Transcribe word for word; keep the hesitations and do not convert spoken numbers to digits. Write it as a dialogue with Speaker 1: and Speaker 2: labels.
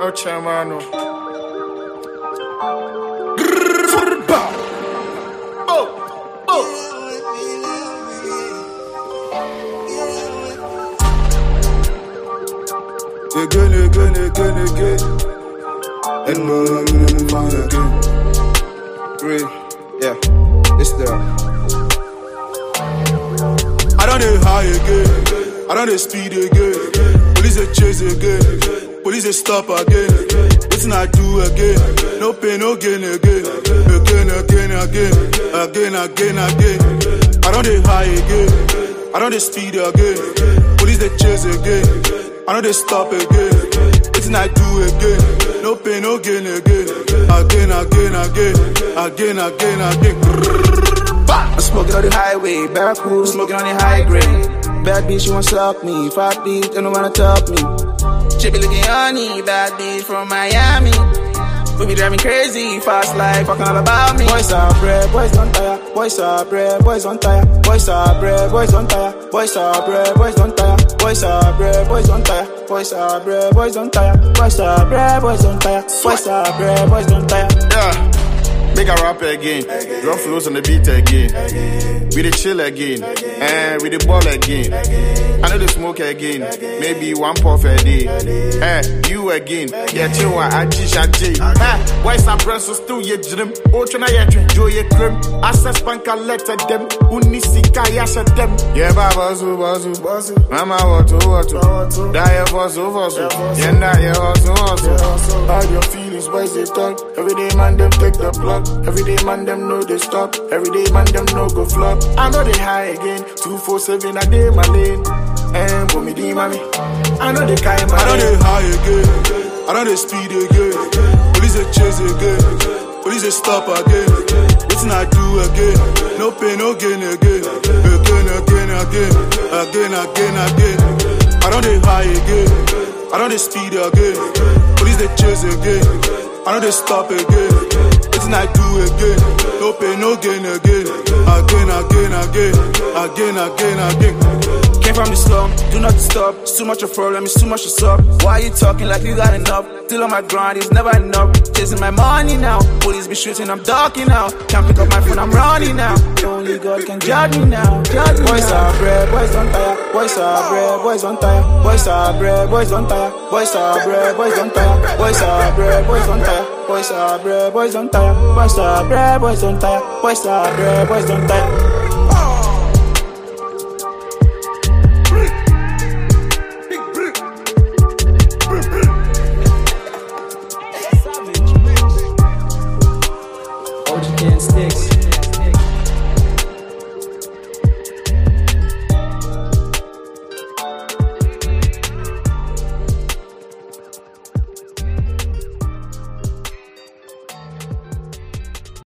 Speaker 1: No chamano. Oh, oh.
Speaker 2: Again, again, again, again. And more again. Real, yeah, it's there. I don't need high again. I don't need speed again. Police they chase again. Police they stop again. Listen, I do again. No pain, no gain again. Again, again, again. Again, again, again. I don't need high again. I don't need speed again. Police they chase again. I don't they stop again. Listen, I do again. No pain, no gain again. Again, again, again. Again, again, again.
Speaker 3: I'm smoking on the highway, barracoon, smoking on the high grade. Bad bitch, you won't stop me. Fat bitch, don't wanna top me. She be looking honey, bad bitch from Miami. We be driving crazy, fast life, fucking all about me. Boys are bread, boys don't tire. Boys are bread, boys don't tire. Boys are bread, boys don't tire. Boys are bread, boys don't tire. Boys are bread, boys don't tire. Boys are bread, boys don't tire. Boys are bread, boys don't tire. Boys are bread, boys don't tire.
Speaker 1: Yeah. Make a rap again, drop flows on the beat again. We the chill again, and we the ball again. I know the smoke again, maybe one puff a day. Eh, you again, yeah, chill, I just a J. Eh, why some presses to your dream? Oh, try to enjoy your cream. Access bank, I let them. Unisika, yes, at them. Yeah, Baba, so, bazu, bazu. Mama, what to, what to. Die, was over, so. Yeah, now, yeah, also, also. Hide your feelings, boys, they talk. Every day, man, them take the block. Every day, man, them know they stop. Every day, man, them know go flop. I know they high again. two four seven a day, my lane. And put me D, mommy. I know they kind, my
Speaker 2: I know they high again. I know they speed again. Police they chase again. Police they stop again. Listen, I do again. No pain, no gain again. Again, again, again. Again, again, again. I know they high again. I know they speed again. Police they chase again. I know they stop again. Listen, I do again. No pain, no gain again. Again, again, again. Again, again, again.
Speaker 3: Came from the slum, do not stop. It's too much of a problem, it's too much to stop. Why you talking like you got enough? Still on my grind, it's never enough. Chasing my money now. Police be shooting, I'm ducking now. Can't pick up my phone, I'm running now. Only God can judge me now. Judge me boys now. Are bread, boys don't tire. Boys are bread, boys don't tire. Boys are bread, boys don't tire. Boys are bread, boys don't tire. Boys are bread, boys don't tire. Boys are bread, boys don't tire. Boys are bread, boys don't tire. Boys are bread, boys don't tire. Sticks.